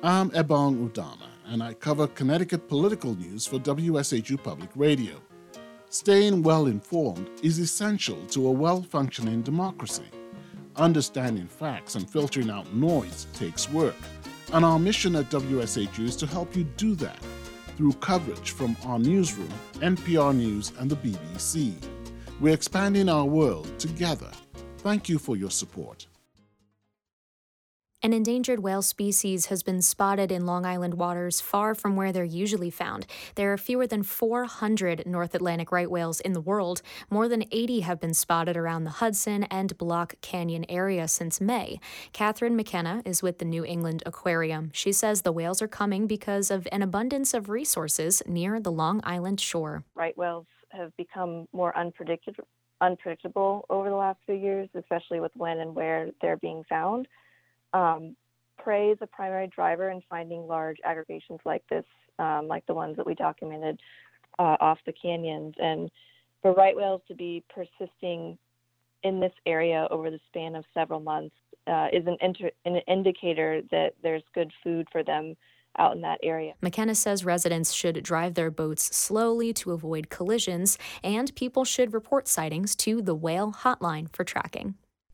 I'm Ebong Udama, and I cover Connecticut political news for WSHU Public Radio. Staying well-informed is essential to a well-functioning democracy. Understanding facts and filtering out noise takes work, and our mission at WSHU is to help you do that through coverage from our newsroom, NPR News, and the BBC. We're expanding our world together. Thank you for your support. An endangered whale species has been spotted in Long Island waters far from where they're usually found. There are fewer than 400 North Atlantic right whales in the world. More than 80 have been spotted around the Hudson and Block Canyon area since May. Catherine McKenna is with the New England Aquarium. She says the whales are coming because of an abundance of resources near the Long Island shore. Right whales have become more unpredictable over the last few years, especially with when and where they're being found. Prey is a primary driver in finding large aggregations like this, like the ones that we documented off the canyons. And for right whales to be persisting in this area over the span of several months is an indicator that there's good food for them out in that area. McKenna says residents should drive their boats slowly to avoid collisions, and people should report sightings to the Whale Hotline for tracking.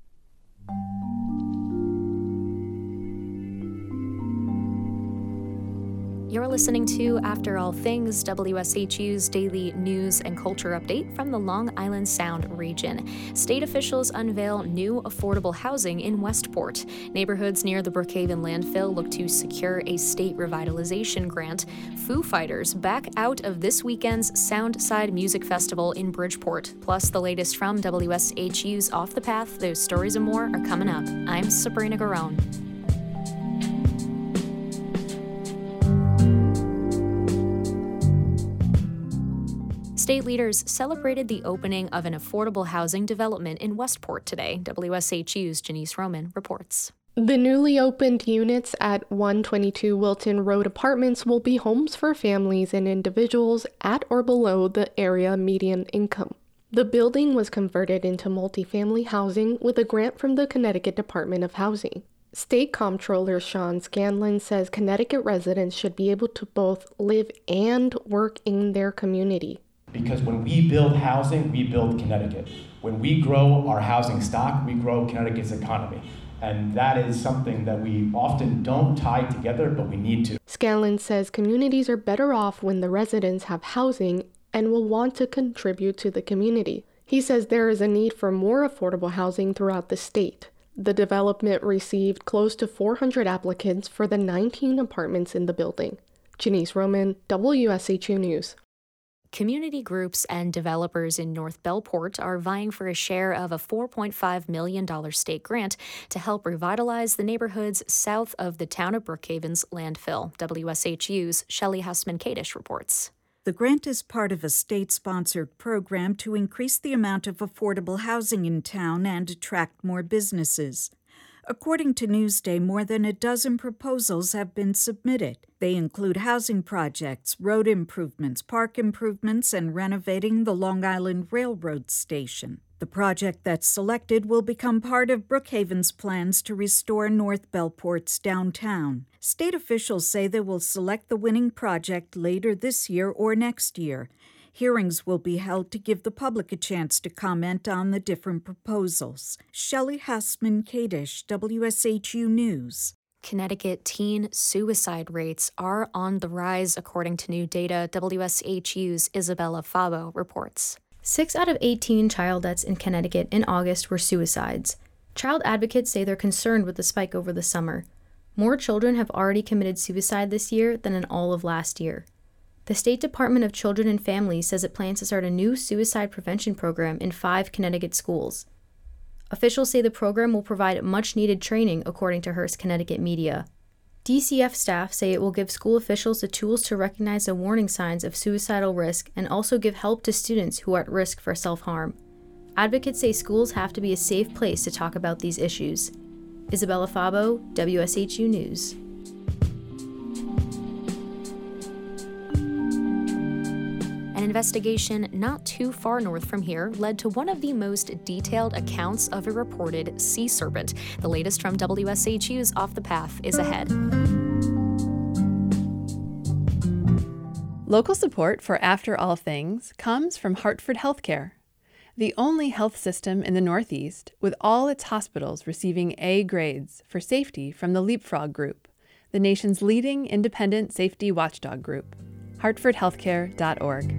You're listening to After All Things, WSHU's daily news and culture update from the Long Island Sound region. State officials unveil new affordable housing in Westport. Neighborhoods near the Brookhaven landfill look to secure a state revitalization grant. Foo Fighters back out of this weekend's Soundside Music Festival in Bridgeport. Plus, the latest from WSHU's Off the Path. Those stories and more are coming up. I'm Sabrina Garone. State leaders celebrated the opening of an affordable housing development in Westport today. WSHU's Janice Roman reports. The newly opened units at 122 Wilton Road Apartments will be homes for families and individuals at or below the area median income. The building was converted into multifamily housing with a grant from the Connecticut Department of Housing. State Comptroller Sean Scanlon says Connecticut residents should be able to both live and work in their community. Because when we build housing, we build Connecticut. When we grow our housing stock, we grow Connecticut's economy. And that is something that we often don't tie together, but we need to. Scanlon says communities are better off when the residents have housing and will want to contribute to the community. He says there is a need for more affordable housing throughout the state. The development received close to 400 applicants for the 19 apartments in the building. Janice Roman, WSHU News. Community groups and developers in North Bellport are vying for a share of a $4.5 million state grant to help revitalize the neighborhoods south of the town of Brookhaven's landfill. WSHU's Shelley Hussman-Kadish reports. The grant is part of a state-sponsored program to increase the amount of affordable housing in town and attract more businesses. According to Newsday, more than a dozen proposals have been submitted. They include housing projects, road improvements, park improvements, and renovating the Long Island Railroad Station. The project that's selected will become part of Brookhaven's plans to restore North Bellport's downtown. State officials say they will select the winning project later this year or next year. Hearings will be held to give the public a chance to comment on the different proposals. Shelley Hussman-Kadish, WSHU News. Connecticut teen suicide rates are on the rise, according to new data. WSHU's Isabella Fabo reports. 6 out of 18 child deaths in Connecticut in August were suicides. Child advocates say they're concerned with the spike over the summer. More children have already committed suicide this year than in all of last year. The State Department of Children and Families says it plans to start a new suicide prevention program in 5 Connecticut schools. Officials say the program will provide much-needed training, according to Hearst Connecticut Media. DCF staff say it will give school officials the tools to recognize the warning signs of suicidal risk and also give help to students who are at risk for self-harm. Advocates say schools have to be a safe place to talk about these issues. Isabella Fabo, WSHU News. An investigation not too far north from here led to one of the most detailed accounts of a reported sea serpent. The latest from WSHU's Off the Path is ahead. Local support for After All Things comes from Hartford Healthcare, the only health system in the Northeast with all its hospitals receiving A grades for safety from the Leapfrog Group, the nation's leading independent safety watchdog group. HartfordHealthcare.org.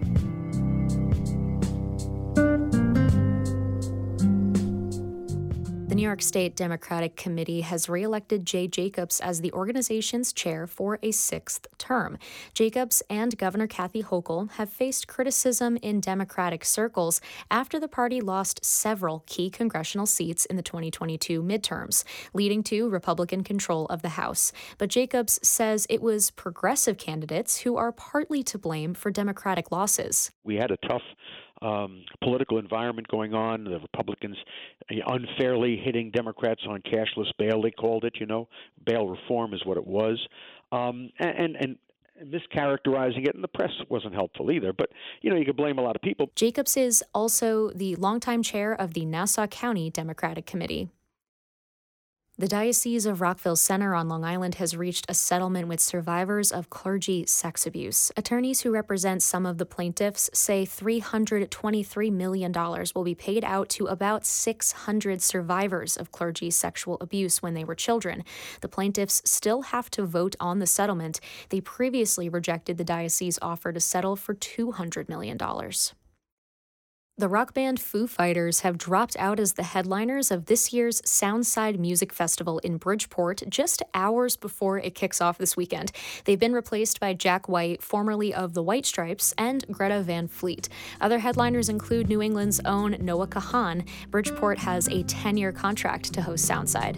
The New York State Democratic Committee has reelected Jay Jacobs as the organization's chair for a 6th term. Jacobs and Governor Kathy Hochul have faced criticism in Democratic circles after the party lost several key congressional seats in the 2022 midterms, leading to Republican control of the House. But Jacobs says it was progressive candidates who are partly to blame for Democratic losses. We had a tough political environment going on. The Republicans unfairly hitting Democrats on cashless bail, they called it, bail reform is what it was, and mischaracterizing it, and the press wasn't helpful either. But, you could blame a lot of people. Jacobs is also the longtime chair of the Nassau County Democratic Committee. The Diocese of Rockville Center on Long Island has reached a settlement with survivors of clergy sex abuse. Attorneys who represent some of the plaintiffs say $323 million will be paid out to about 600 survivors of clergy sexual abuse when they were children. The plaintiffs still have to vote on the settlement. They previously rejected the diocese's offer to settle for $200 million. The rock band Foo Fighters have dropped out as the headliners of this year's Soundside Music Festival in Bridgeport just hours before it kicks off this weekend. They've been replaced by Jack White, formerly of the White Stripes, and Greta Van Fleet. Other headliners include New England's own Noah Kahan. Bridgeport has a 10-year contract to host Soundside.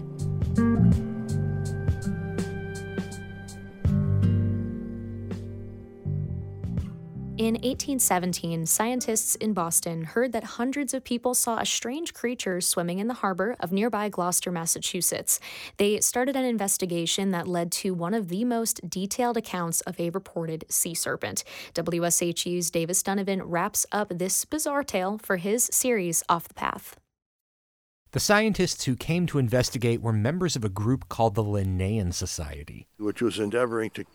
In 1817, scientists in Boston heard that hundreds of people saw a strange creature swimming in the harbor of nearby Gloucester, Massachusetts. They started an investigation that led to one of the most detailed accounts of a reported sea serpent. WSHU's Davis Donovan wraps up this bizarre tale for his series Off the Path. The scientists who came to investigate were members of a group called the Linnaean Society, which was endeavoring to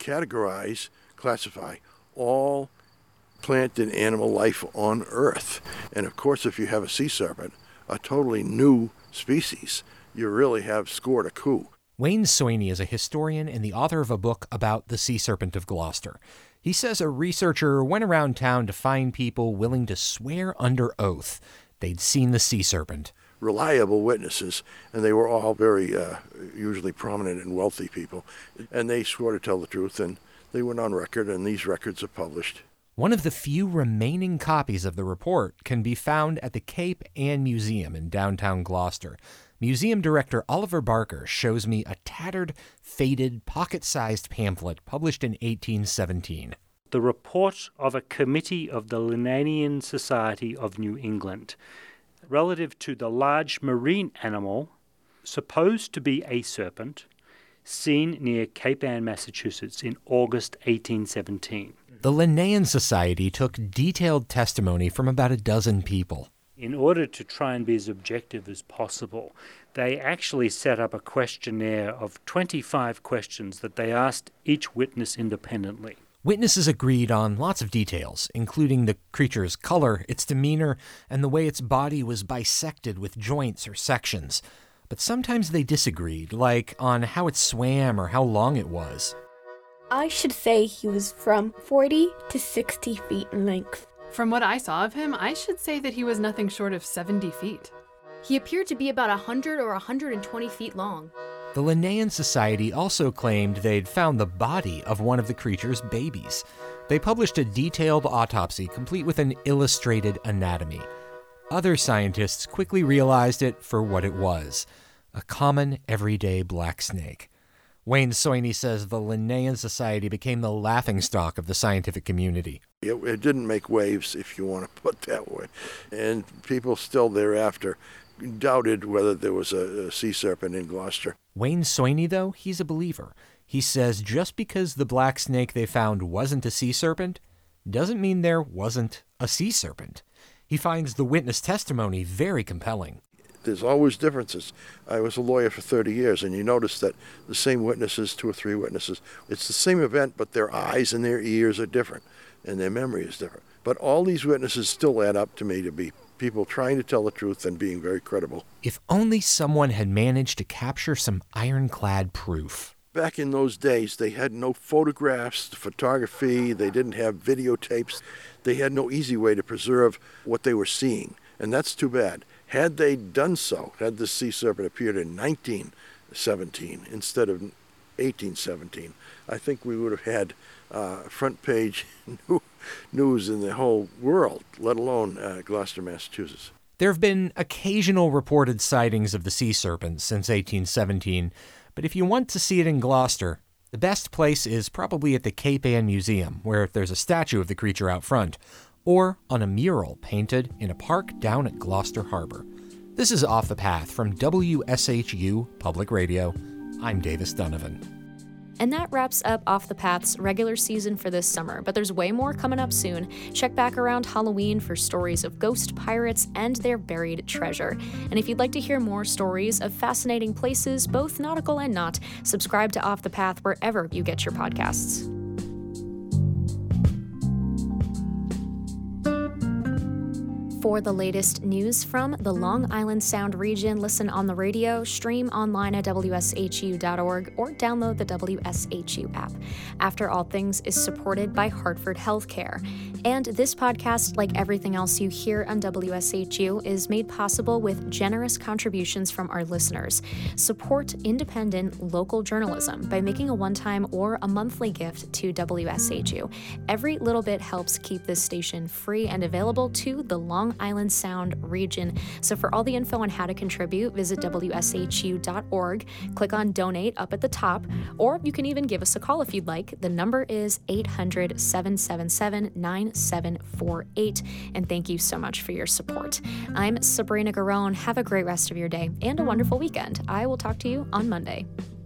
classify all plant and animal life on Earth. And of course, if you have a sea serpent, a totally new species, you really have scored a coup. Wayne Soini is a historian and the author of a book about the sea serpent of Gloucester. He says a researcher went around town to find people willing to swear under oath they'd seen the sea serpent. Reliable witnesses, and they were all very usually prominent and wealthy people. And they swore to tell the truth, and they went on record, and these records are published. One of the few remaining copies of the report can be found at the Cape Ann Museum in downtown Gloucester. Museum director Oliver Barker shows me a tattered, faded, pocket-sized pamphlet published in 1817. The report of a committee of the Linnaean Society of New England relative to the large marine animal supposed to be a serpent seen near Cape Ann, Massachusetts in August 1817. The Linnaean Society took detailed testimony from about a dozen people. In order to try and be as objective as possible, they actually set up a questionnaire of 25 questions that they asked each witness independently. Witnesses agreed on lots of details, including the creature's color, its demeanor, and the way its body was bisected with joints or sections. But sometimes they disagreed, like on how it swam or how long it was. I should say he was from 40 to 60 feet in length. From what I saw of him, I should say that he was nothing short of 70 feet. He appeared to be about 100 or 120 feet long. The Linnaean Society also claimed they'd found the body of one of the creature's babies. They published a detailed autopsy complete with an illustrated anatomy. Other scientists quickly realized it for what it was, a common, everyday black snake. Wayne Soini says the Linnaean Society became the laughingstock of the scientific community. It didn't make waves, if you want to put it that way. And people still thereafter doubted whether there was a sea serpent in Gloucester. Wayne Soini, though, he's a believer. He says just because the black snake they found wasn't a sea serpent doesn't mean there wasn't a sea serpent. He finds the witness testimony very compelling. there's always differences. I was a lawyer for 30 years, and you notice that the same witnesses, 2 or 3 witnesses, it's the same event, but their eyes and their ears are different, and their memory is different. But all these witnesses still add up to me to be people trying to tell the truth and being very credible. If only someone had managed to capture some ironclad proof. Back in those days, they had no photographs, photography, they didn't have videotapes. They had no easy way to preserve what they were seeing, and that's too bad. Had they done so, had the sea serpent appeared in 1917 instead of 1817, I think we would have had front page news in the whole world, let alone Gloucester, Massachusetts. There have been occasional reported sightings of the sea serpent since 1817, but if you want to see it in Gloucester, the best place is probably at the Cape Ann Museum, where there's a statue of the creature out front, or on a mural painted in a park down at Gloucester Harbor. This is Off the Path from WSHU Public Radio. I'm Davis Donovan. And that wraps up Off the Path's regular season for this summer, but there's way more coming up soon. Check back around Halloween for stories of ghost pirates and their buried treasure. And if you'd like to hear more stories of fascinating places, both nautical and not, subscribe to Off the Path wherever you get your podcasts. For the latest news from the Long Island Sound region, listen on the radio, stream online at WSHU.org, or download the WSHU app. After All Things is supported by Hartford Healthcare. And this podcast, like everything else you hear on WSHU, is made possible with generous contributions from our listeners. Support independent local journalism by making a one-time or a monthly gift to WSHU. Every little bit helps keep this station free and available to the Long Island Sound region. So for all the info on how to contribute, visit WSHU.org, click on Donate up at the top, or you can even give us a call if you'd like. The number is 800-777-9748, and thank you so much for your support. I'm Sabrina Garone. Have a great rest of your day and a wonderful weekend. I will talk to you on Monday.